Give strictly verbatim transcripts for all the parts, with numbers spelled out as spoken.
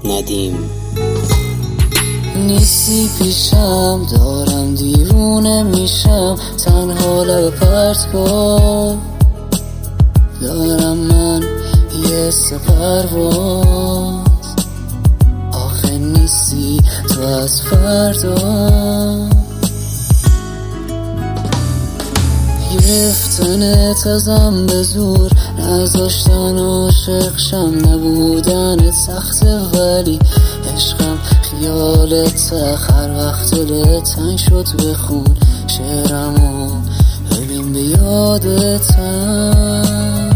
ندیم. نیستی پیشم، دارم دیوونه میشم، تنها لب پرت کن. دارم من یه سپرواز، آخه نیستی تو از فردا. گرفتنت ازم به زور، نذاشتن عاشقشم، نبودنت سخته ولی عشقم خیالت. هر وقت دلت تنگ شد بخون شعرمو، ببین به یادتم.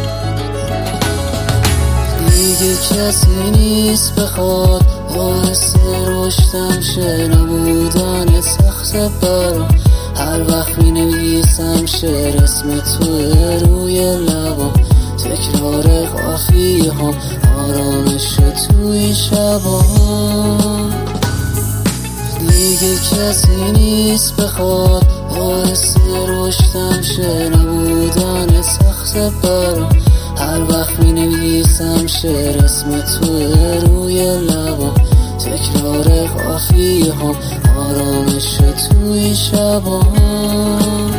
دیگه کسی نیست بخواد باعث رشدم شه، نبودنت سخته برام. هر وقت می نویسم شعر اسم توی روی لبام، تکرار قافیه هم آرامش توی شبام. دیگه کسی نیست بخواد باعث رشدم شه، نبودن سخت برام. هر وقت می نویسم شعر اسم توی روی لبام، تکرار قافیه هم آرامش توی شبام.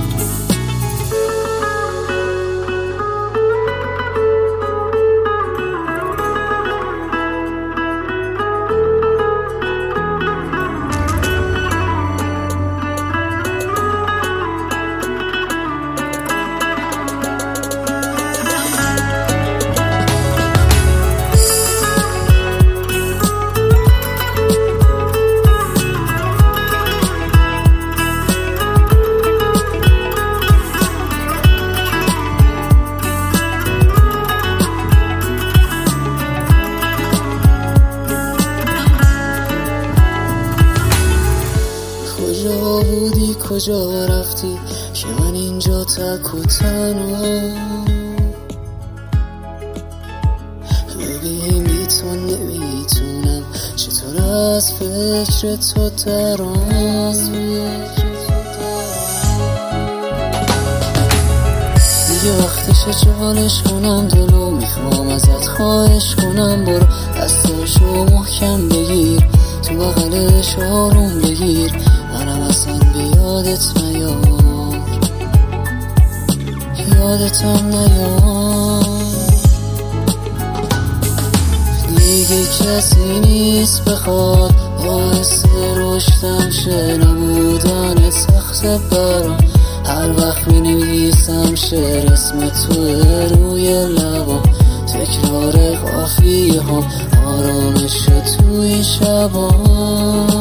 کجا بودی کجا رفتی که من اینجا تک و تنها؟ ببین بی تو نمیتونم چطور از فکر تو درام. دیگه وقتشه چالش کنم دلو، میخوام ازت خواهش کنم برو دستاشو محکم بگیر، تو بغلش آروم بگیر، منم اصلا بیادت نیار، یادتم نیار. دیگه کسی نیست بخواد باعث رشدم شه، نبودن سخت برام. هر وقت می نویسم شعر اسم توی روی لبام، تکرار قافیه هم آرامش توی شبام.